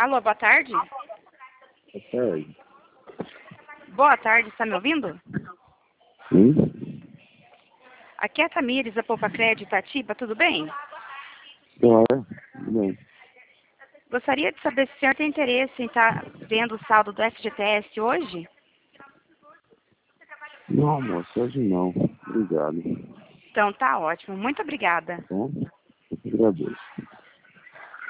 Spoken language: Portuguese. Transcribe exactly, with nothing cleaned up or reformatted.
Alô, boa tarde? Boa tarde. Boa tarde, está me ouvindo? Sim? Aqui é a Tamires, da Poupa Crédito Itatiba, tudo bem? Claro. Bem. Gostaria de saber se o senhor tem interesse em estar vendo o saldo do F G T S hoje? Não, moço, hoje não. Obrigado. Então tá ótimo, muito obrigada. Tá bom? Eu que agradeço.